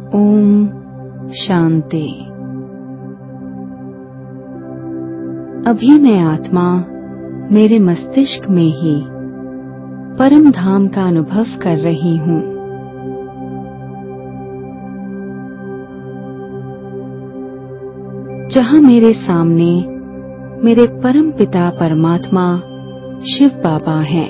ओम शांति। अभी मैं आत्मा मेरे मस्तिष्क में ही परम धाम का अनुभव कर रही हूँ। जहाँ मेरे सामने मेरे परम पिता परमात्मा शिव बाबा हैं।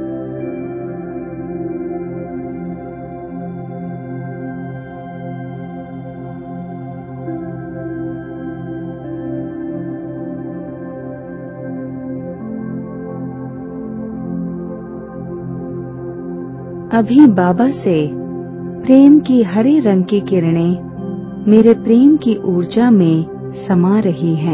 अभी बाबा से प्रेम की हरे रंग की किरणें मेरे प्रेम की ऊर्जा में समा रही हैं।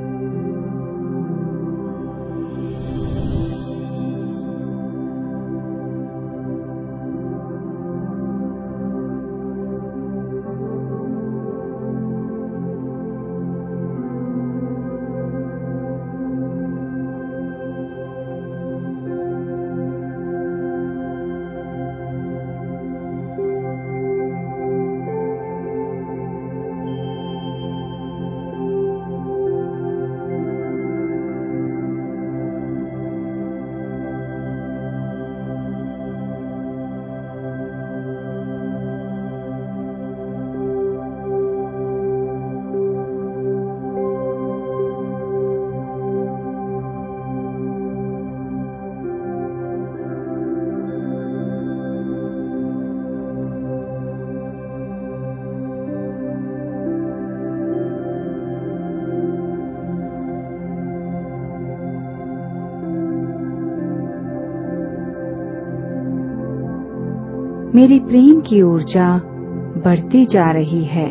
मेरी प्रेम की ऊर्जा बढ़ती जा रही है।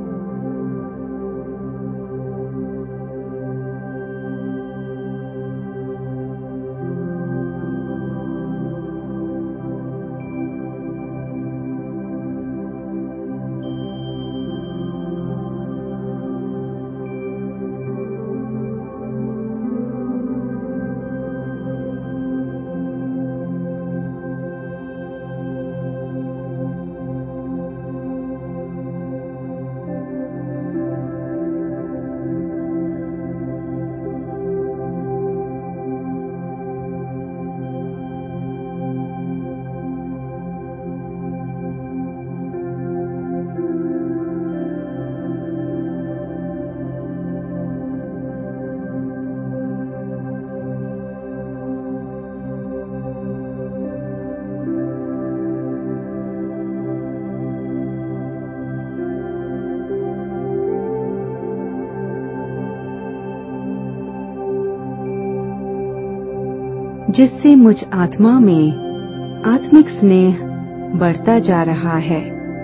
जिससे मुझ आत्मा में आत्मिक स्नेह बढ़ता जा रहा है।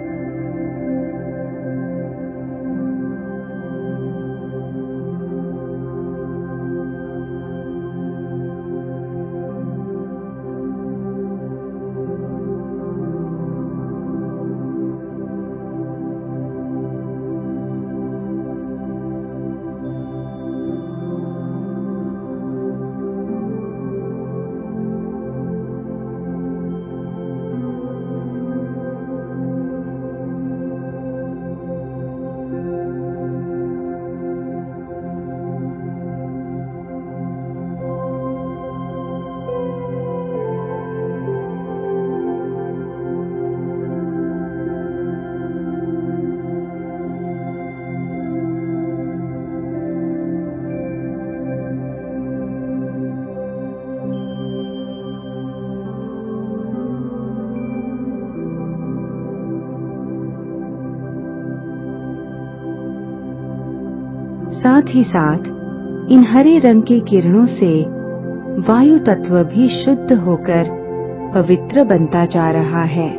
साथ ही साथ इन हरे रंग की किरणों से वायु तत्व भी शुद्ध होकर पवित्र बनता जा रहा है।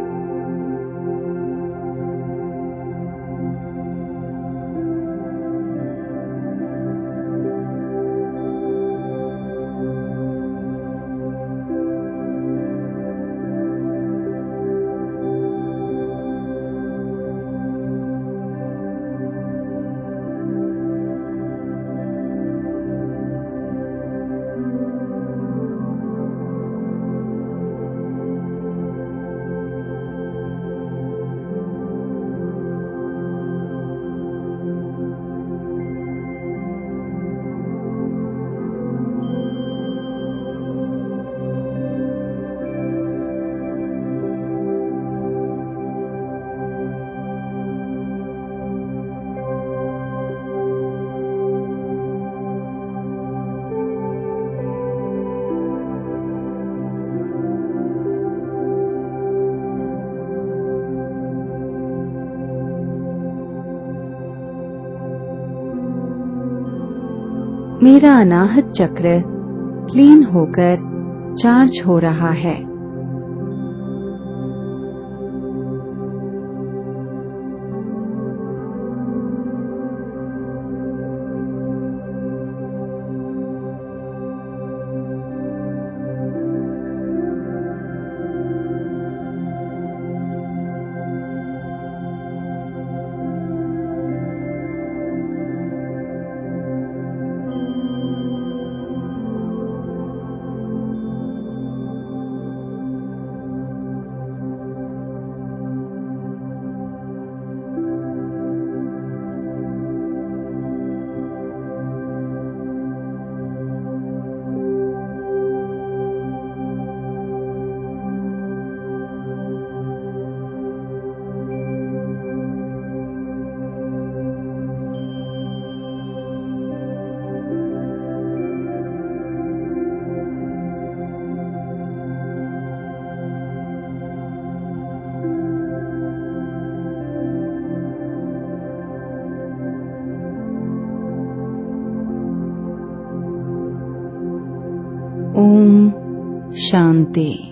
मेरा अनाहत चक्र क्लीन होकर चार्ज हो रहा है। ओम शांति।